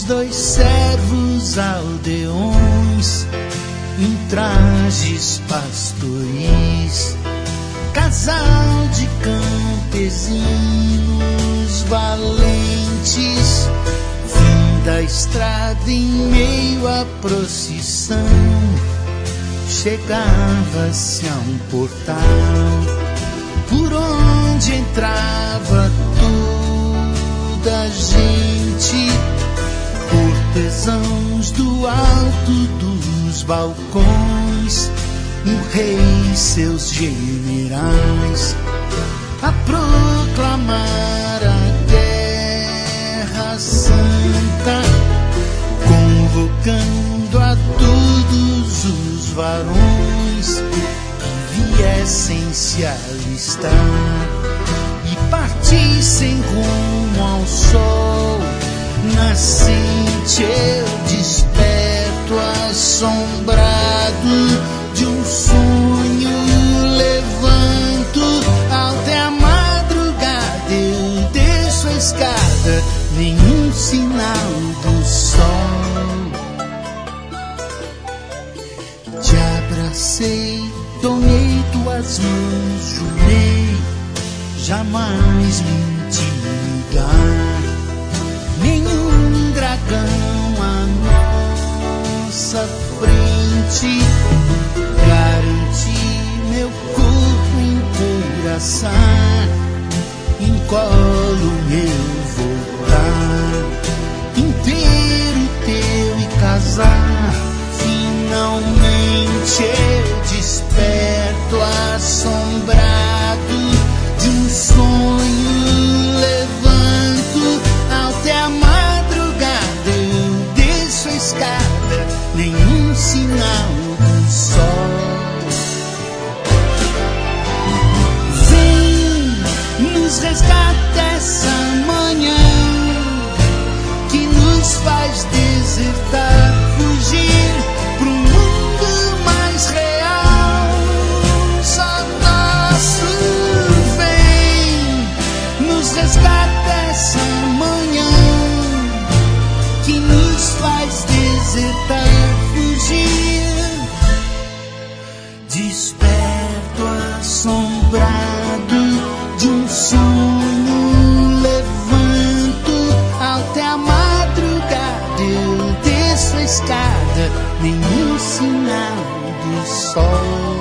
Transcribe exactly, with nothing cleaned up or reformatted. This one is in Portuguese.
dois servos aldeões em trajes pastoris, casal de campesinos valentes, fim da estrada em meio à procissão, chegava-se a um portal por onde entrava toda a gente, cortesãos do alto dos balcões, um rei e seus generais a proclamar a guerra santa, convocando a todos os varões que viessem se alistar e partissem rumo ao sol nascente. Eu desperto assombrado de um sonho, levanto até a madrugada, eu desço a escada, nenhum sinal do sol. Te abracei, tomei tuas mãos, jurei jamais me intimidar, nenhum dragão à nossa frente, garanti meu corpo encouraçar, em colo meu voltar, inteiro teu e casar. Finalmente eu desperto assombrado de um sonho, levanto até a madrugada, eu desço a escada, nenhum sinal do sol. Vem, nos resgata essa manhã que nos faz desertar, fugir pro mundo mais real, só nosso. Vem, nos resgata essa manhã que nos faz desertar, fugir. Desperto assombrado de um sonho, levanto até a madrugada, eu desço a escada, nenhum sinal do sol.